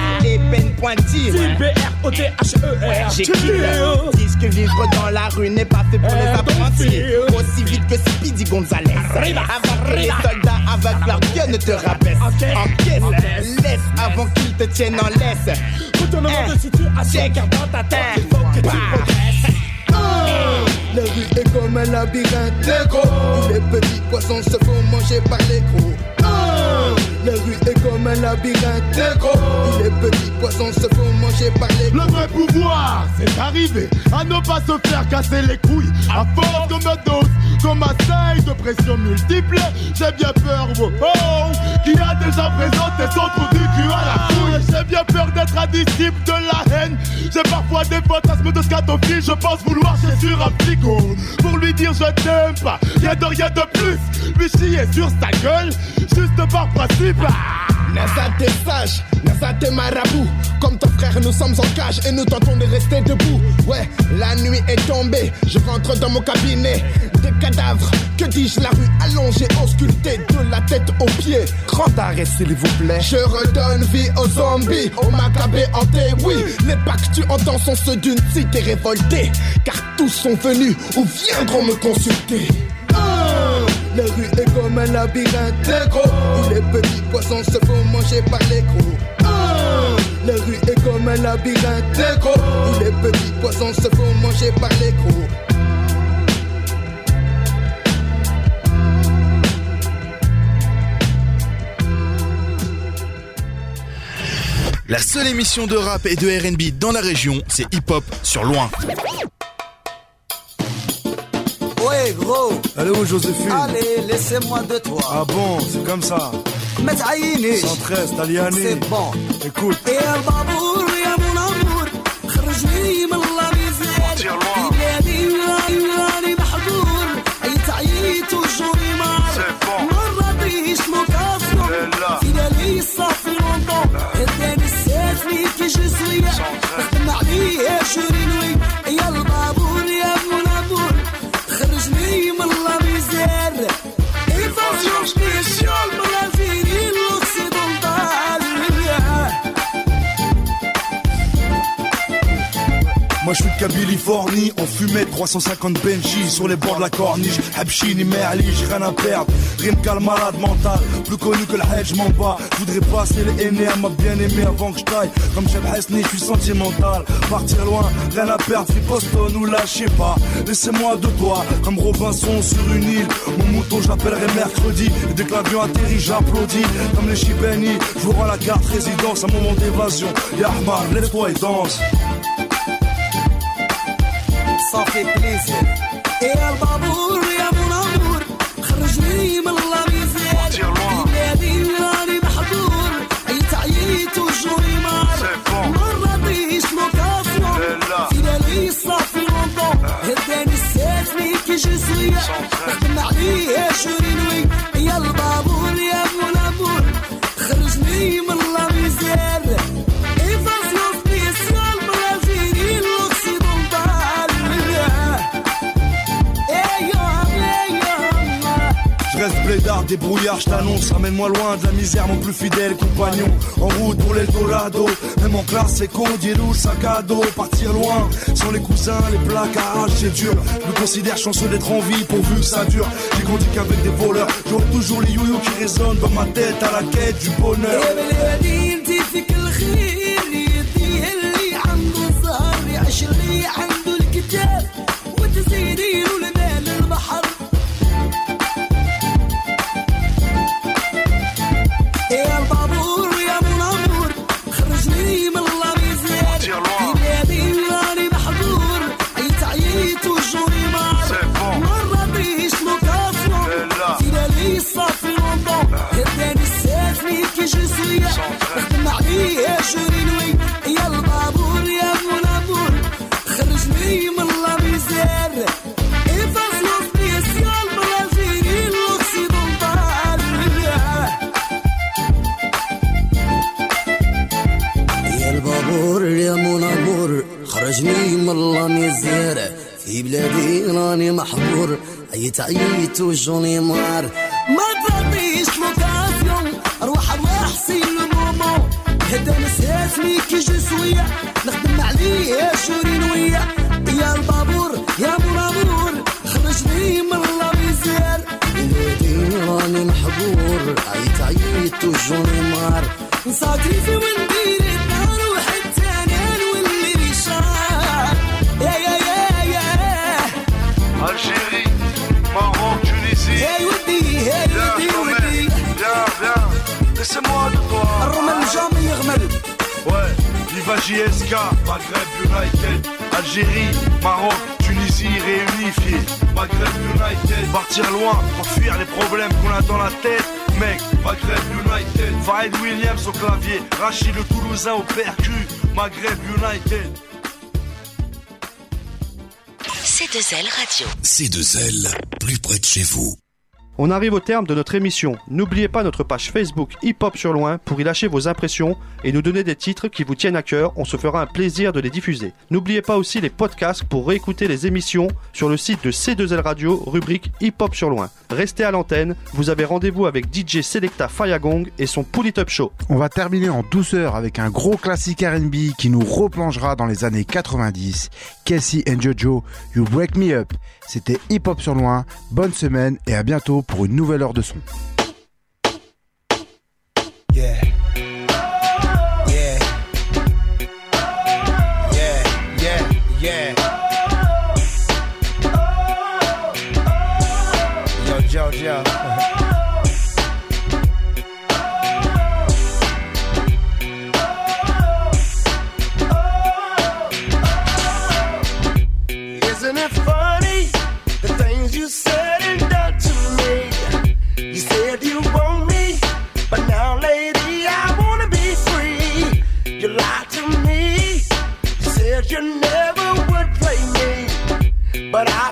peine pointille. B-R-O-T-H-E-R. J'écris. Dis que vivre dans la rue n'est pas fait pour les apprentis. Aussi vite que Speedy Gonzalez. Avant que les soldats avec leur gueule ne te rabaissent. Encaisse, laisse avant qu'ils te tiennent en laisse. Retournement de situation, car dans ta tête, il faut que tu progresses. La rue est comme un labyrinthe négro, où les petits poissons se font manger par les gros. La rue est comme un labyrinthe négro, où les petits poissons se font manger par les gros. Le vrai pouvoir, c'est d'arriver à ne pas se faire casser les couilles. À force de me dose, qu'on m'asseye de pression multiple, j'ai bien peur, qui a déjà présenté son trou du cul à la couille. J'ai bien peur d'être un disciple de la haine. J'ai parfois des fantasmes de scatophile. Je pense vouloir chier sur un frigo pour lui dire je t'aime pas, rien de plus. Lui chier sur sa gueule, juste par principe. Naza t'es sage, Naza t'es marabout. Comme ton frère nous sommes en cage et nous tentons de rester debout. Ouais, la nuit est tombée, je rentre dans mon cabinet. Des cadavres, que dis-je, la rue allongée, auscultée de la tête aux pieds. Grand arrêt s'il vous plaît. Je redonne vie aux zombies, aux macabées hantés. Oui, les pas que tu entends sont ceux d'une cité révoltée. Car tous sont venus ou viendront me consulter. La rue est comme un labyrinthe négro, où les petits poissons se font manger par les gros. La rue est comme un labyrinthe négro, où les petits poissons se font manger par les gros. La seule émission de rap et de R&B dans la région, c'est Hip Hop sur Loin. Ouais gros. Allez où Joséphine? Allez, laissez-moi de toi. Ah bon, c'est comme ça. متعينيش 113 Taliani. C'est bon. Écoute. يا البابور يا منور خرجني من اللميزان في بلادي راني محظور اي تعييت وجوري مار ما راضيش موكاسيون في بالي صافي لونطون هداني السافلي كي جسوية خدم عليه جورينوي يا البابور يا منور خرجني من اللميزان ايفازيون سبيسيال برازيلي l'occidental. Moi je suis de Californie, on fumait 350 Benji sur les bords de la corniche. Habchini, Merli, j'ai rien à perdre. Rimka le malade mental, plus connu que le Hedge, m'en bats. Je voudrais passer les aînés à ma bien-aimée avant que je taille. Comme Cheb Hesni, je suis sentimental. Partir loin, rien à perdre, puis Boston ou là, je sais pas. Laissez-moi de toi, comme Robinson sur une île. Mon mouton, j'appellerai mercredi. Et dès que l'avion atterrit, j'applaudis. Comme les Chibeni, je vous rends la carte résidence, un moment d'évasion. Yahmar, lève-toi et danse. Ça fait plaisir. يا البابور يا منور خرجني من اللميزان في بلادي راني محظور اي تعييت وجوري مار ما راضيش موكاسيون في بالي صافي لونطون هداني السافلي كي جسوية خدم عليه جورينوي يا البابور يا منور خرجني من اللميزان ايفازيون سبيسيال برازيلي l'occidental. Je reste blédard, débrouillard, je t'annonce. Ramène-moi loin de la misère, mon plus fidèle compagnon. En route pour l'Eldorado, même en classe, c'est codier rouge, sac à dos. Partir loin, sans les cousins, les placards, c'est dur. Je me considère chanceux d'être en vie, pourvu que ça dure. J'ai grandi qu'avec des voleurs, j'aurai toujours les youyous qui résonnent dans ma tête à la quête du bonheur. يا البابور يا منور خرجني من اللميزان في بلادي راني محظور اي تعييت وجوري مار ما راضيش موكاسيون في بالي صافي لونطون هداني السافلي كي جسوية خدم عليه جورينوي يا البابور يا منور خرجني من اللميزان ايفازيون سبيسيال برازيلي l'occidental. يا البابور يا منور خرجني من اللميزان في بلادي راني محظور اي تعييت وجوني مار ما تعطيش لوكاسيون روح سي لو مومون هدا مساتني كي وجوني مار نصادي في وندير الدار وحتى انا نولي ريشار يا يا يا يا Algérie, Maroc, Tunisie. Hey ودي hey ودي ودي Viens, laissez-moi de toi. الرمل جامي يغمل. Ouais, Viva JSK, Maghreb United. Algérie, Maroc, Tunisie réunifiés. Maghreb United. Partir loin pour fuir les problèmes qu'on a dans la tête. Mec, Maghreb United. Fahed Williams au clavier, Rachid le Toulousain au percu. Maghreb United. C2L Radio. C2L, plus près de chez vous. On arrive au terme de notre émission. N'oubliez pas notre page Facebook Hip Hop sur Loin pour y lâcher vos impressions et nous donner des titres qui vous tiennent à cœur. On se fera un plaisir de les diffuser. N'oubliez pas aussi les podcasts pour réécouter les émissions sur le site de C2L Radio, rubrique Hip Hop sur Loin. Restez à l'antenne, vous avez rendez-vous avec DJ Selecta Fayagong et son Pull It Up Show. On va terminer en douceur avec un gros classique R&B qui nous replongera dans les années 90. Casey and Jojo, You Break Me Up. C'était Hip Hop sur Loin. Bonne semaine et à bientôt pour une nouvelle heure de son. Yeah. Yeah. Yeah, yeah, yeah. Yo, Jojo. Isn't it funny, the things you said and done to me? You said you want me, but now, lady, I wanna be free. You lied to me, you said you never would play me, but I